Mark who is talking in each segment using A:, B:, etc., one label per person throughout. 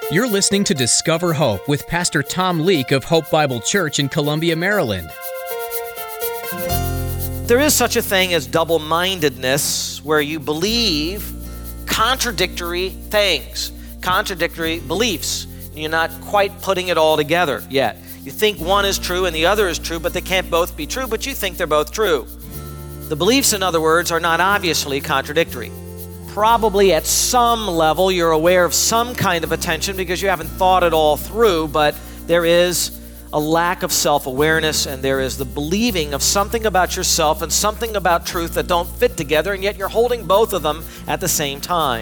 A: You're listening to Discover Hope with Pastor Tom Leake of Hope Bible Church in Columbia, Maryland.
B: There is such a thing as double-mindedness, where you believe contradictory things, contradictory beliefs. You're not quite putting it all together yet. You think one is true and the other is true, but they can't both be true, but you think they're both true. The beliefs, in other words, are not obviously contradictory. Probably at some level you're aware of some kind of attention because you haven't thought it all through, but there is a lack of self-awareness, and there is the believing of something about yourself and something about truth that don't fit together, and yet you're holding both of them at the same time.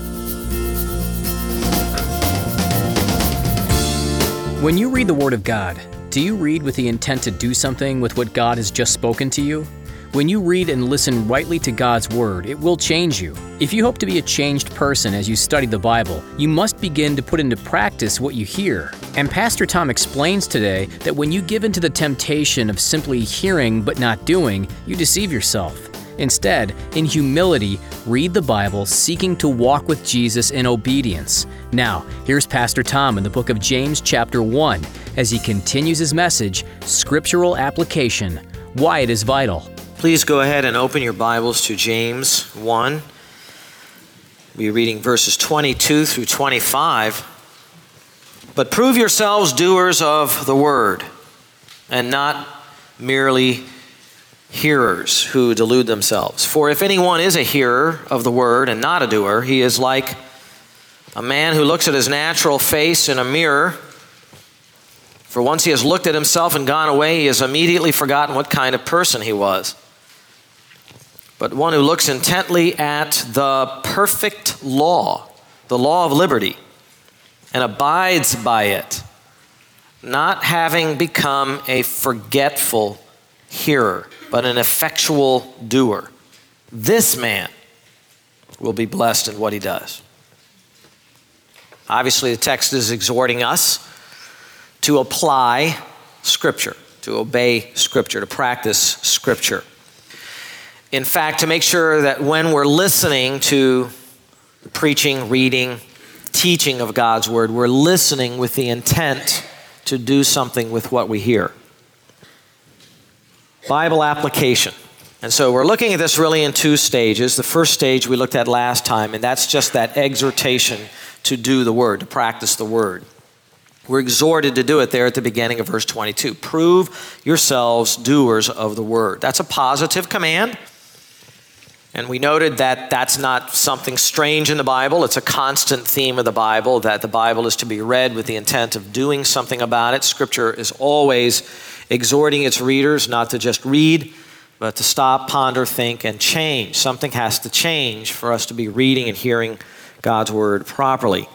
A: When you read the Word of God, do you read with the intent to do something with what God has just spoken to you? When you read and listen rightly to God's Word, it will change you. If you hope to be a changed person as you study the Bible, you must begin to put into practice what you hear. And Pastor Tom explains today that when you give into the temptation of simply hearing but not doing, you deceive yourself. Instead, in humility, read the Bible, seeking to walk with Jesus in obedience. Now, here's Pastor Tom in the book of James chapter 1 as he continues his message, Scriptural Application, Why It Is Vital.
B: Please go ahead and open your Bibles to James 1. We're reading verses 22 through 25. But prove yourselves doers of the word, and not merely hearers who delude themselves. For if anyone is a hearer of the word and not a doer, he is like a man who looks at his natural face in a mirror. For once he has looked at himself and gone away, he has immediately forgotten what kind of person he was. But one who looks intently at the perfect law, the law of liberty, and abides by it, not having become a forgetful hearer, but an effectual doer, this man will be blessed in what he does. Obviously, the text is exhorting us to apply Scripture, to obey Scripture, to practice Scripture. In fact, to make sure that when we're listening to the preaching, reading, teaching of God's Word, we're listening with the intent to do something with what we hear. Bible application. And so we're looking at this really in two stages. The first stage we looked at last time, and that's just that exhortation to do the Word, to practice the Word. We're exhorted to do it there at the beginning of verse 22. Prove yourselves doers of the Word. That's a positive command. And we noted that that's not something strange in the Bible. It's a constant theme of the Bible, that the Bible is to be read with the intent of doing something about it. Scripture is always exhorting its readers not to just read, but to stop, ponder, think, and change. Something has to change for us to be reading and hearing God's Word properly.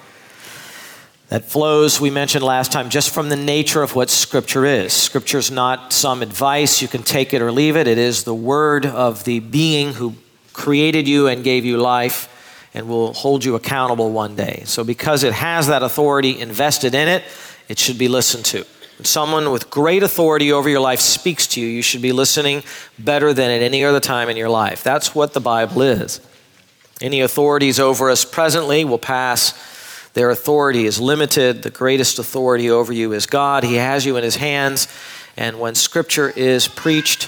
B: That flows, we mentioned last time, just from the nature of what Scripture is. Scripture is not some advice. You can take it or leave it. It is the Word of the being who created you and gave you life and will hold you accountable one day. So because it has that authority invested in it, it should be listened to. When someone with great authority over your life speaks to you, you should be listening better than at any other time in your life. That's what the Bible is. Any authorities over us presently will pass. Their authority is limited. The greatest authority over you is God. He has you in His hands. And when Scripture is preached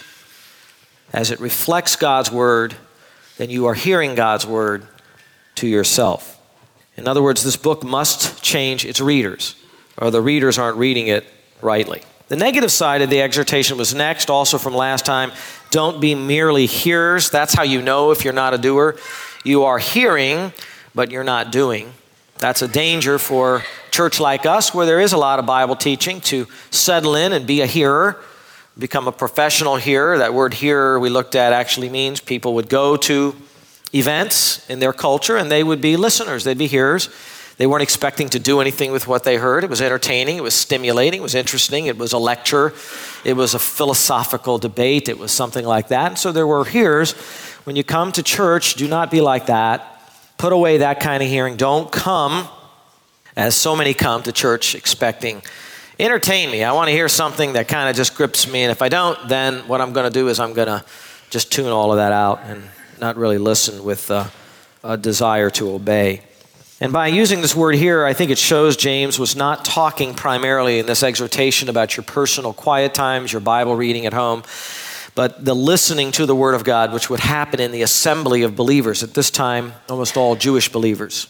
B: as it reflects God's Word, then you are hearing God's Word to yourself. In other words, this book must change its readers, or the readers aren't reading it rightly. The negative side of the exhortation was next, also from last time. Don't be merely hearers. That's how you know if you're not a doer. You are hearing, but you're not doing. That's a danger for a church like us, where there is a lot of Bible teaching, to settle in and be a hearer, become a professional hearer. That word hearer we looked at actually means people would go to events in their culture and they would be listeners. They'd be hearers. They weren't expecting to do anything with what they heard. It was entertaining. It was stimulating. It was interesting. It was a lecture. It was a philosophical debate. It was something like that. And so there were hearers. When you come to church, do not be like that. Put away that kind of hearing. Don't come, as so many come to church expecting, entertain me. I want to hear something that kind of just grips me. And if I don't, then what I'm going to do is I'm going to just tune all of that out and not really listen with a desire to obey. And by using this word here, I think it shows James was not talking primarily in this exhortation about your personal quiet times, your Bible reading at home, but the listening to the Word of God, which would happen in the assembly of believers, at this time, almost all Jewish believers.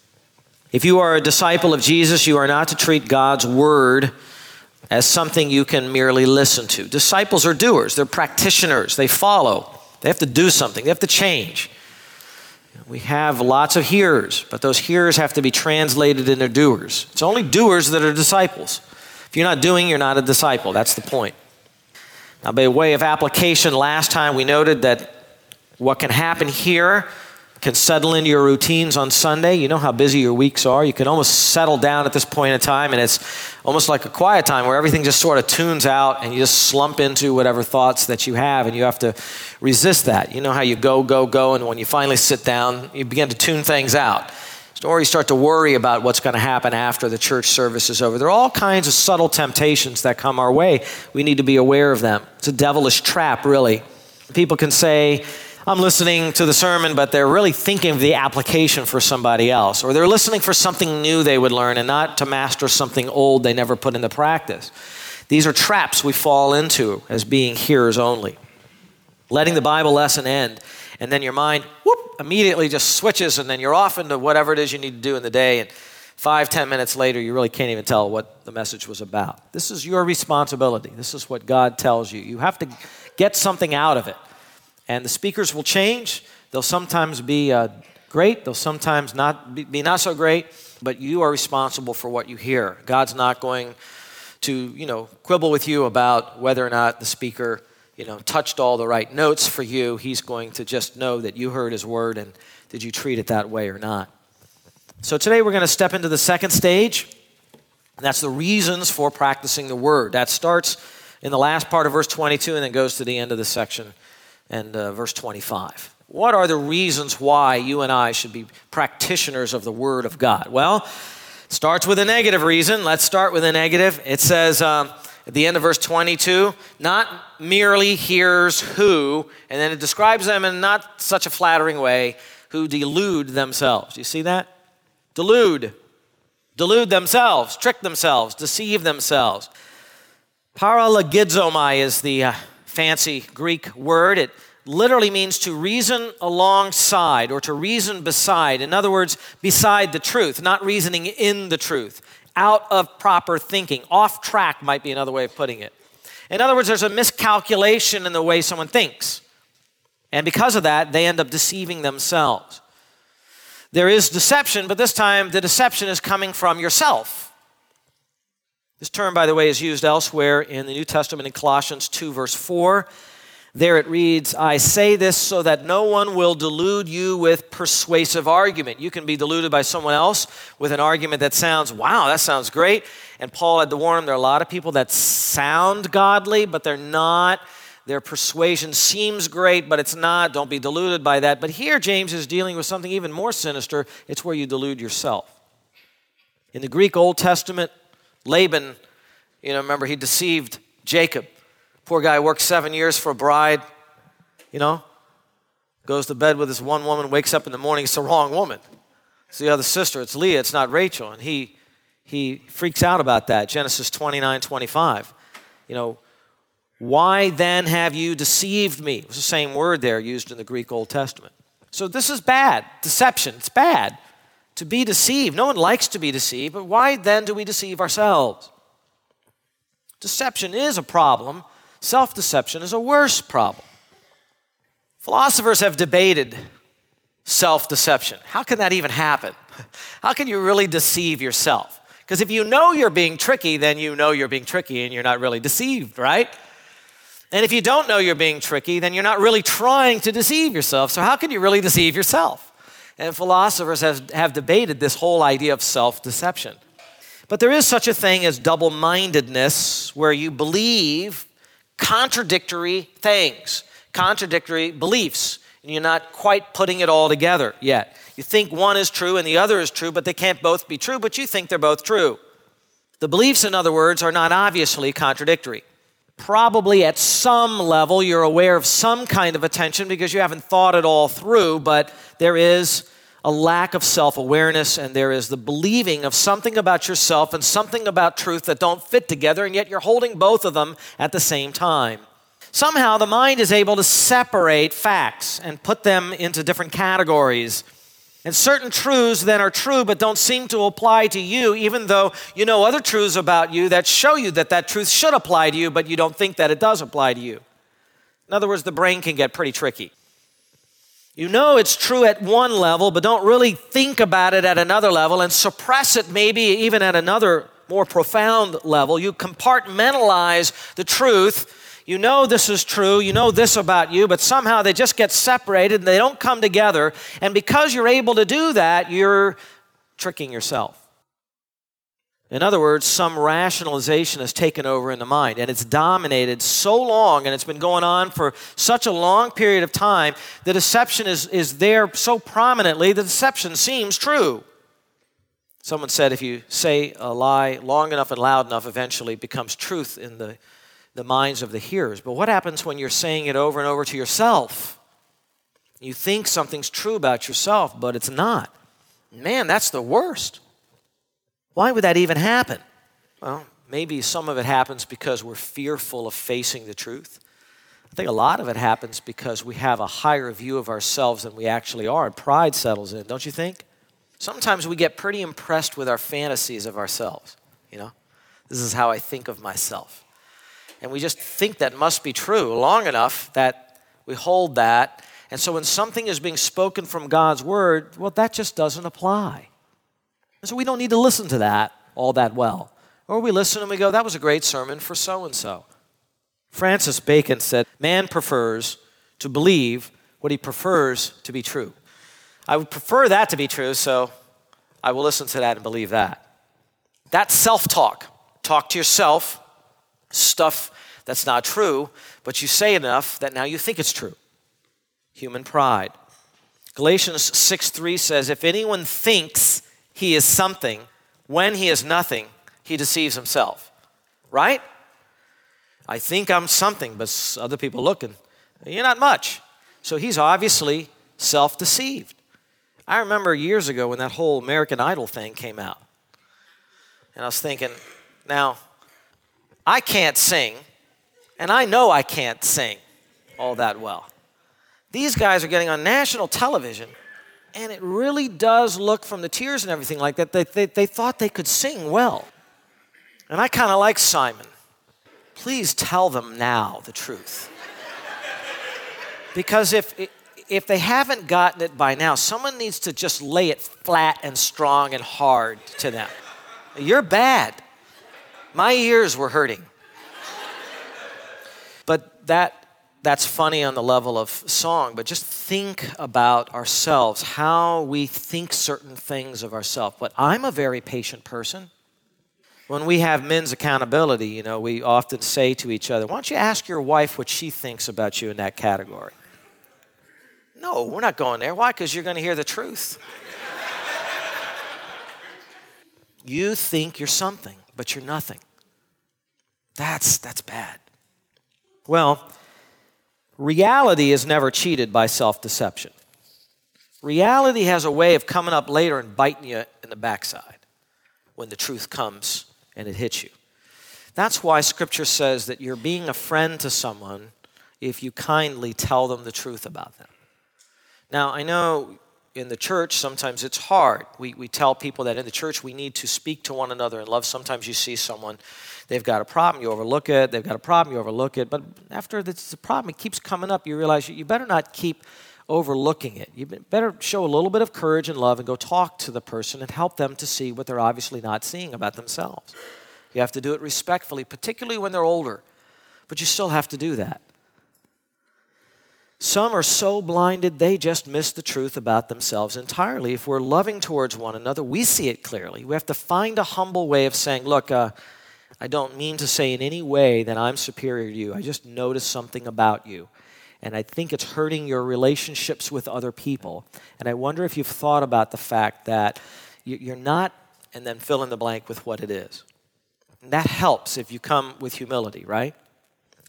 B: If you are a disciple of Jesus, you are not to treat God's Word as something you can merely listen to. Disciples are doers. They're practitioners. They follow. They have to do something. They have to change. We have lots of hearers, but those hearers have to be translated into doers. It's only doers that are disciples. If you're not doing, you're not a disciple. That's the point. Now, by way of application, last time we noted that what can happen here can settle into your routines on Sunday. You know how busy your weeks are. You can almost settle down at this point in time, and it's almost like a quiet time where everything just sort of tunes out and you just slump into whatever thoughts that you have, and you have to resist that. You know how you go, and when you finally sit down, you begin to tune things out. Or you start to worry about what's going to happen after the church service is over. There are all kinds of subtle temptations that come our way. We need to be aware of them. It's a devilish trap, really. People can say, I'm listening to the sermon, but they're really thinking of the application for somebody else. Or they're listening for something new they would learn and not to master something old they never put into practice. These are traps we fall into as being hearers only. Letting the Bible lesson end, and then your mind, immediately just switches, and then you're off into whatever it is you need to do in the day, and 5-10 minutes later, you really can't even tell what the message was about. This is your responsibility. This is what God tells you. You have to get something out of it. And the speakers will change. They'll sometimes be great. They'll sometimes be not so great. But you are responsible for what you hear. God's not going to, quibble with you about whether or not the speaker, touched all the right notes for you. He's going to just know that you heard his word, and did you treat it that way or not. So today we're going to step into the second stage. And that's the reasons for practicing the word. That starts in the last part of verse 22 and then goes to the end of the section. And verse 25. What are the reasons why you and I should be practitioners of the Word of God? Well, it starts with a negative reason. Let's start with a negative. It says at the end of verse 22, not merely hearers who, and then it describes them in not such a flattering way, who delude themselves. Do you see that? Delude themselves, trick themselves, deceive themselves. Paralogizomai is the fancy Greek word. It literally means to reason alongside or to reason beside. In other words, beside the truth, not reasoning in the truth, out of proper thinking. Off track might be another way of putting it. In other words, there's a miscalculation in the way someone thinks. And because of that, they end up deceiving themselves. There is deception, but this time the deception is coming from yourself. This term, by the way, is used elsewhere in the New Testament in Colossians 2, verse 4. There it reads, I say this so that no one will delude you with persuasive argument. You can be deluded by someone else with an argument that sounds, wow, that sounds great. And Paul had to warn them, there are a lot of people that sound godly, but they're not. Their persuasion seems great, but it's not. Don't be deluded by that. But here James is dealing with something even more sinister. It's where you delude yourself. In the Greek Old Testament, Laban, remember he deceived Jacob. Poor guy worked 7 years for a bride, goes to bed with this one woman, wakes up in the morning, it's the wrong woman. It's the other sister, it's Leah, it's not Rachel. And he freaks out about that, Genesis 29:25. Why then have you deceived me? It was the same word there used in the Greek Old Testament. So this is bad, deception, it's bad. To be deceived. No one likes to be deceived, but why then do we deceive ourselves? Deception is a problem. Self-deception is a worse problem. Philosophers have debated self-deception. How can that even happen? How can you really deceive yourself? Because if you know you're being tricky, then you know you're being tricky and you're not really deceived, right? And if you don't know you're being tricky, then you're not really trying to deceive yourself. So how can you really deceive yourself? And philosophers have debated this whole idea of self-deception. But there is such a thing as double-mindedness, where you believe contradictory things, contradictory beliefs, and you're not quite putting it all together yet. You think one is true and the other is true, but they can't both be true, but you think they're both true. The beliefs, in other words, are not obviously contradictory. Probably at some level you're aware of some kind of a tension because you haven't thought it all through, but there is a lack of self-awareness, and there is the believing of something about yourself and something about truth that don't fit together, and yet you're holding both of them at the same time. Somehow the mind is able to separate facts and put them into different categories. And certain truths then are true but don't seem to apply to you, even though you know other truths about you that show you that that truth should apply to you, but you don't think that it does apply to you. In other words, the brain can get pretty tricky. You know it's true at one level, but don't really think about it at another level and suppress it maybe even at another more profound level. You compartmentalize the truth. You know this is true, you know this about you, but somehow they just get separated and they don't come together. And because you're able to do that, you're tricking yourself. In other words, some rationalization has taken over in the mind, and it's dominated so long, and it's been going on for such a long period of time, the deception is there so prominently, the deception seems true. Someone said if you say a lie long enough and loud enough, eventually it becomes truth in the minds of the hearers. But what happens when you're saying it over and over to yourself? You think something's true about yourself, but it's not. Man, that's the worst. Why would that even happen? Well, maybe some of it happens because we're fearful of facing the truth. I think a lot of it happens because we have a higher view of ourselves than we actually are, and pride settles in, don't you think? Sometimes we get pretty impressed with our fantasies of ourselves, you know? This is how I think of myself. And we just think that must be true long enough that we hold that. And so when something is being spoken from God's word, well, that just doesn't apply. And so we don't need to listen to that all that well. Or we listen and we go, that was a great sermon for so-and-so. Francis Bacon said, man prefers to believe what he prefers to be true. I would prefer that to be true, so I will listen to that and believe that. That's self-talk. Talk to yourself, stuff that's not true, but you say enough that now you think it's true. Human pride. Galatians 6:3 says, if anyone thinks he is something when he is nothing, he deceives himself. Right? I think I'm something, but other people looking, you're not much. So he's obviously self-deceived. I remember years ago when that whole American Idol thing came out. And I was thinking, now, I can't sing, and I know I can't sing all that well. These guys are getting on national television, and it really does look from the tears and everything like that, they thought they could sing well. And I kind of like Simon. Please tell them now the truth. Because if they haven't gotten it by now, someone needs to just lay it flat and strong and hard to them. You're bad. My ears were hurting. But that's funny on the level of song, but just think about ourselves, how we think certain things of ourselves. But I'm a very patient person. When we have men's accountability, you know, we often say to each other, why don't you ask your wife what she thinks about you in that category? No, we're not going there. Why? Because you're going to hear the truth. You think you're something, but you're nothing. That's bad. Well, reality is never cheated by self-deception. Reality has a way of coming up later and biting you in the backside when the truth comes and it hits you. That's why Scripture says that you're being a friend to someone if you kindly tell them the truth about them. Now, I know in the church sometimes it's hard. We tell people that in the church we need to speak to one another in love. Sometimes you see someone, they've got a problem, you overlook it. They've got a problem, you overlook it. But after the problem, it keeps coming up, you realize you better not keep overlooking it. You better show a little bit of courage and love and go talk to the person and help them to see what they're obviously not seeing about themselves. You have to do it respectfully, particularly when they're older. But you still have to do that. Some are so blinded they just miss the truth about themselves entirely. If we're loving towards one another, we see it clearly. We have to find a humble way of saying, look, I don't mean to say in any way that I'm superior to you. I just noticed something about you. And I think it's hurting your relationships with other people. And I wonder if you've thought about the fact that you're not, and then fill in the blank with what it is. And that helps if you come with humility, right?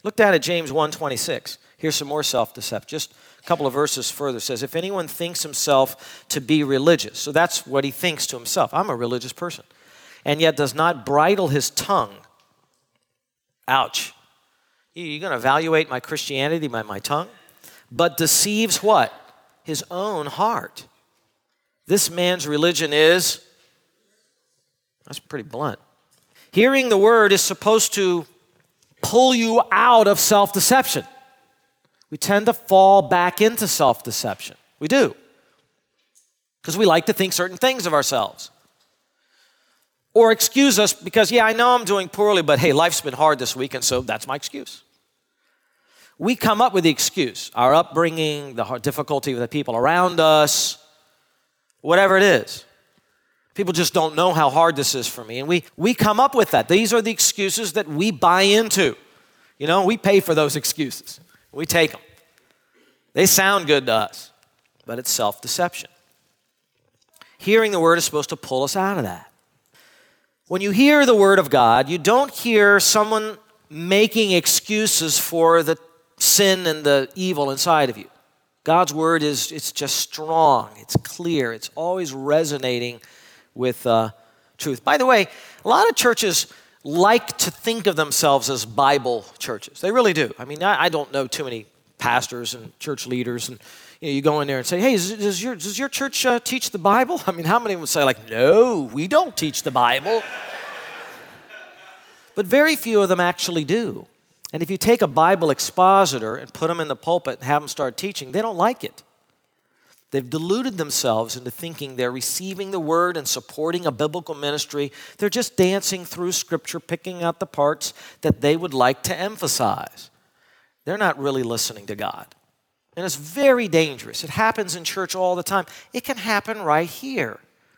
B: Look down at James 1:26. Here's some more self-deception. Just a couple of verses further. It says, if anyone thinks himself to be religious, so that's what he thinks to himself. I'm a religious person. And yet does not bridle his tongue. Ouch. You're going to evaluate my Christianity by my tongue? But deceives what? His own heart. This man's religion is, that's pretty blunt. Hearing the word is supposed to pull you out of self-deception. We tend to fall back into self-deception. We do. Because we like to think certain things of ourselves. Or excuse us because, yeah, I know I'm doing poorly, but hey, life's been hard this week, and so that's my excuse. We come up with the excuse. Our upbringing, the difficulty with the people around us, whatever it is. People just don't know how hard this is for me. And we come up with that. These are the excuses that we buy into. You know, we pay for those excuses. We take them. They sound good to us, but it's self-deception. Hearing the word is supposed to pull us out of that. When you hear the word of God, you don't hear someone making excuses for the sin and the evil inside of you. God's word it's just strong, it's clear, it's always resonating with truth. By the way, a lot of churches like to think of themselves as Bible churches. They really do. I mean, I don't know too many pastors and church leaders, and you go in there and say, hey, does your church teach the Bible? I mean, how many would say like, no, we don't teach the Bible? But very few of them actually do. And if you take a Bible expositor and put them in the pulpit and have them start teaching, they don't like it. They've deluded themselves into thinking they're receiving the word and supporting a biblical ministry. They're just dancing through Scripture, picking out the parts that they would like to emphasize. They're not really listening to God. And it's very dangerous. It happens in church all the time. It can happen right here.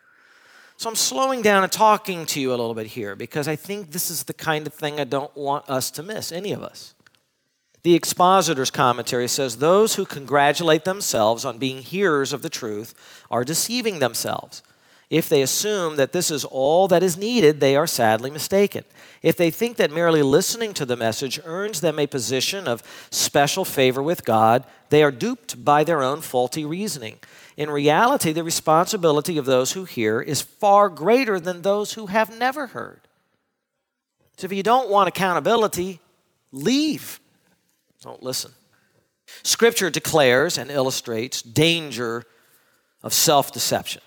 B: So I'm slowing down and talking to you a little bit here because I think this is the kind of thing I don't want us to miss, any of us. The expositor's commentary says, those who congratulate themselves on being hearers of the truth are deceiving themselves. If they assume that this is all that is needed, they are sadly mistaken. If they think that merely listening to the message earns them a position of special favor with God, they are duped by their own faulty reasoning. In reality, the responsibility of those who hear is far greater than those who have never heard. So if you don't want accountability, leave. Don't listen. Scripture declares and illustrates danger of self-deception.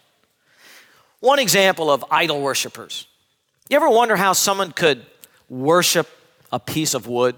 B: One example of idol worshipers. You ever wonder how someone could worship a piece of wood?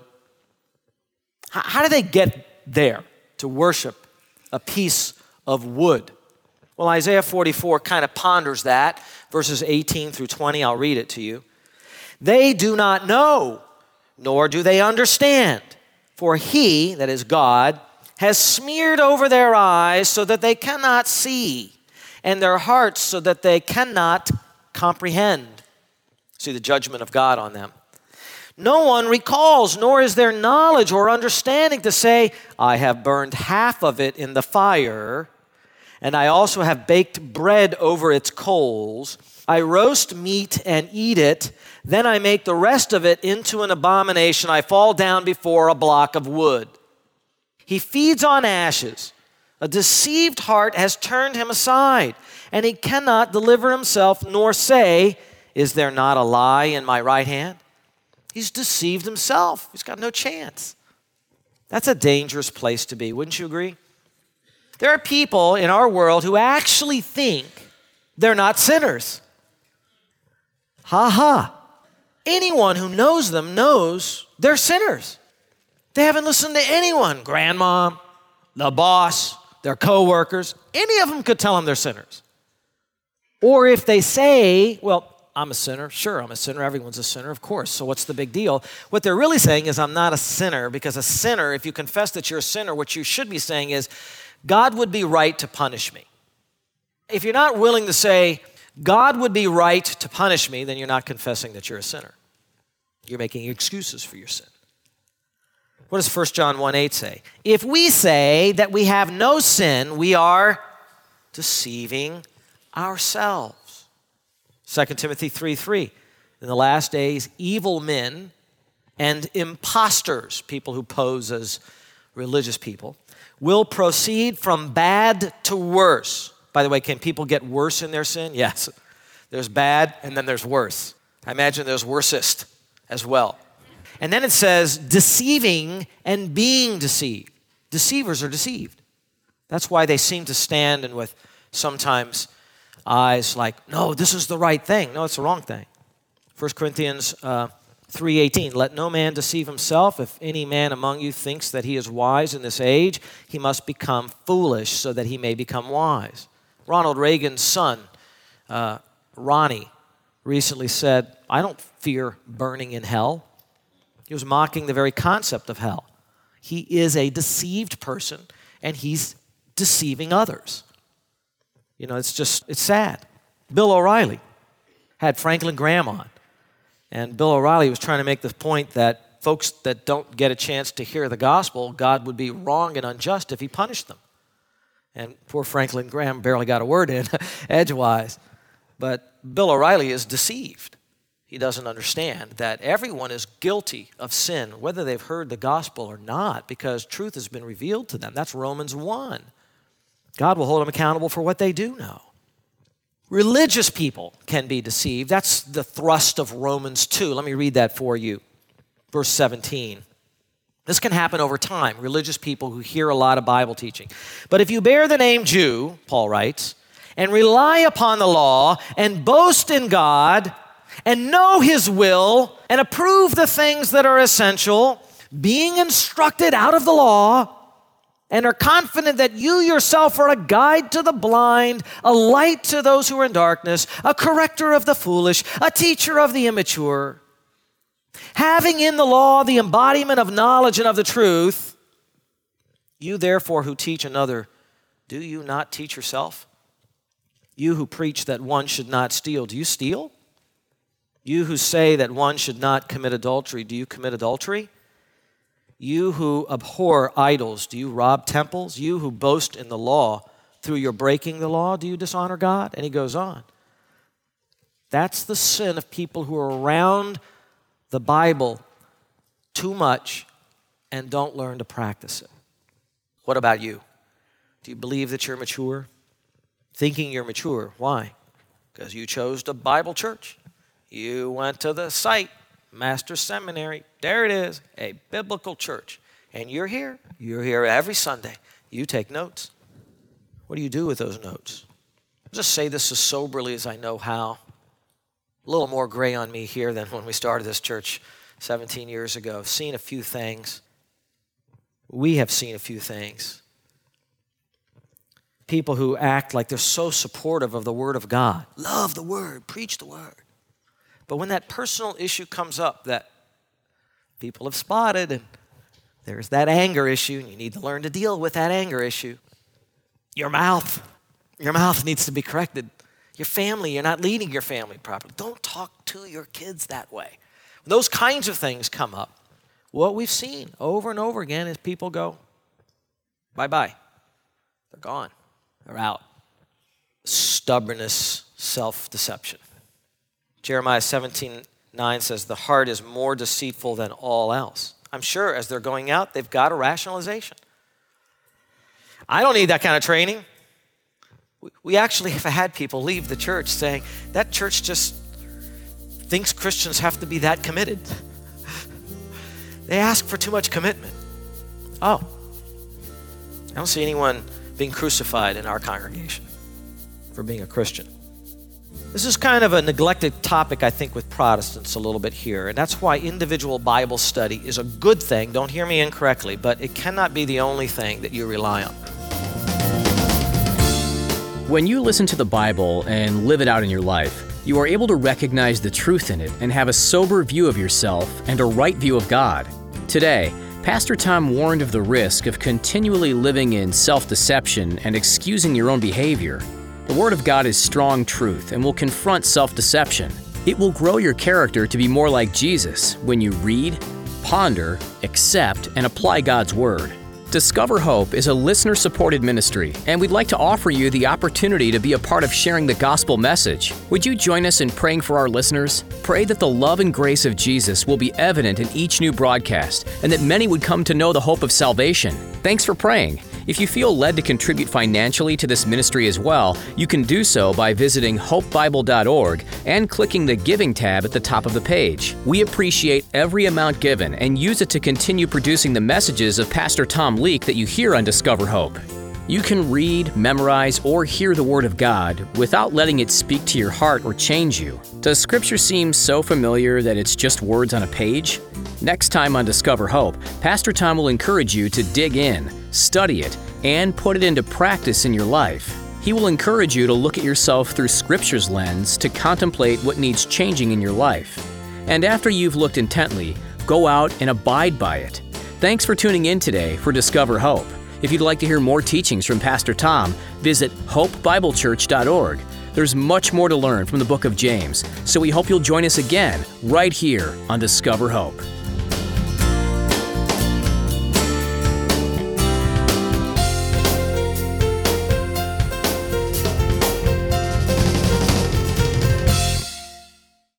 B: How do they get there to worship a piece of wood? Well, Isaiah 44 kind of ponders that. Verses 18 through 20, I'll read it to you. They do not know, nor do they understand. For he, that is God, has smeared over their eyes so that they cannot see, and their hearts so that they cannot comprehend. See the judgment of God on them. No one recalls, nor is there knowledge or understanding to say, I have burned half of it in the fire, and I also have baked bread over its coals. I roast meat and eat it. Then I make the rest of it into an abomination. I fall down before a block of wood. He feeds on ashes. A deceived heart has turned him aside, and he cannot deliver himself nor say, is there not a lie in my right hand? He's deceived himself. He's got no chance. That's a dangerous place to be, wouldn't you agree? There are people in our world who actually think they're not sinners. Ha ha. Anyone who knows them knows they're sinners. They haven't listened to anyone, grandma, the boss, their coworkers. Any of them could tell them they're sinners. Or if they say, well, I'm a sinner. Sure, I'm a sinner. Everyone's a sinner, of course. So what's the big deal? What they're really saying is I'm not a sinner, because a sinner, if you confess that you're a sinner, what you should be saying is God would be right to punish me. If you're not willing to say God would be right to punish me, then you're not confessing that you're a sinner. You're making excuses for your sin. What does 1 John 1:8 say? If we say that we have no sin, we are deceiving ourselves. 2 Timothy 3:3. In the last days, evil men and impostors, people who pose as religious people, will proceed from bad to worse. By the way, can people get worse in their sin? Yes. There's bad and then there's worse. I imagine there's worsest as well. And then it says, deceiving and being deceived. Deceivers are deceived. That's why they seem to stand and with sometimes eyes like, no, this is the right thing. No, it's the wrong thing. 1 Corinthians 3:18, let no man deceive himself. If any man among you thinks that he is wise in this age, he must become foolish so that he may become wise. Ronald Reagan's son, Ronnie, recently said, I don't fear burning in hell. He was mocking the very concept of hell. He is a deceived person, and he's deceiving others. You know, it's sad. Bill O'Reilly had Franklin Graham on, and Bill O'Reilly was trying to make the point that folks that don't get a chance to hear the gospel, God would be wrong and unjust if he punished them. And poor Franklin Graham barely got a word in edgewise. But Bill O'Reilly is deceived. He doesn't understand that everyone is guilty of sin, whether they've heard the gospel or not, because truth has been revealed to them. That's Romans 1. God will hold them accountable for what they do know. Religious people can be deceived. That's the thrust of Romans 2. Let me read that for you. Verse 17. This can happen over time, religious people who hear a lot of Bible teaching. But if you bear the name Jew, Paul writes, and rely upon the law and boast in God and know his will and approve the things that are essential, being instructed out of the law, and are confident that you yourself are a guide to the blind, a light to those who are in darkness, a corrector of the foolish, a teacher of the immature, having in the law the embodiment of knowledge and of the truth, you therefore who teach another, do you not teach yourself? You who preach that one should not steal, do you steal? You who say that one should not commit adultery, do you commit adultery? You who abhor idols, do you rob temples? You who boast in the law, through your breaking the law, do you dishonor God? And he goes on. That's the sin of people who are around the Bible too much and don't learn to practice it. What about you? Do you believe that you're mature? Thinking you're mature. Why? Because you chose the Bible church. You went to the site, Master's Seminary. There it is, a biblical church. And you're here. You're here every Sunday. You take notes. What do you do with those notes? I'll just say this as soberly as I know how. A little more gray on me here than when we started this church 17 years ago. I've seen a few things. We have seen a few things. People who act like they're so supportive of the Word of God. Love the Word, preach the Word. But when that personal issue comes up that people have spotted, and there's that anger issue, and you need to learn to deal with that anger issue. Your mouth needs to be corrected. Your family, you're not leading your family properly. Don't talk to your kids that way. When those kinds of things come up, what we've seen over and over again is people go, bye-bye. They're gone. They're out. Stubbornness, self-deception. Jeremiah 17:9 says, the heart is more deceitful than all else. I'm sure as they're going out, they've got a rationalization. I don't need that kind of training. We actually have had people leave the church saying, that church just thinks Christians have to be that committed. They ask for too much commitment. Oh, I don't see anyone being crucified in our congregation for being a Christian. This is kind of a neglected topic, I think, with Protestants a little bit here, and that's why individual Bible study is a good thing. Don't hear me incorrectly, but it cannot be the only thing that you rely on.
A: When you listen to the Bible and live it out in your life, you are able to recognize the truth in it and have a sober view of yourself and a right view of God. Today, Pastor Tom warned of the risk of continually living in self-deception and excusing your own behavior. The Word of God is strong truth and will confront self-deception. It will grow your character to be more like Jesus when you read, ponder, accept, and apply God's Word. Discover Hope is a listener-supported ministry, and we'd like to offer you the opportunity to be a part of sharing the gospel message. Would you join us in praying for our listeners? Pray that the love and grace of Jesus will be evident in each new broadcast, and that many would come to know the hope of salvation. Thanks for praying. If you feel led to contribute financially to this ministry as well, you can do so by visiting hopebible.org and clicking the Giving tab at the top of the page. We appreciate every amount given and use it to continue producing the messages of Pastor Tom Leake that you hear on Discover Hope. You can read, memorize, or hear the Word of God without letting it speak to your heart or change you. Does Scripture seem so familiar that it's just words on a page? Next time on Discover Hope, Pastor Tom will encourage you to dig in, study it, and put it into practice in your life. He will encourage you to look at yourself through Scripture's lens to contemplate what needs changing in your life. And after you've looked intently, go out and abide by it. Thanks for tuning in today for Discover Hope. If you'd like to hear more teachings from Pastor Tom, visit hopebiblechurch.org. There's much more to learn from the book of James, so we hope you'll join us again right here on Discover Hope.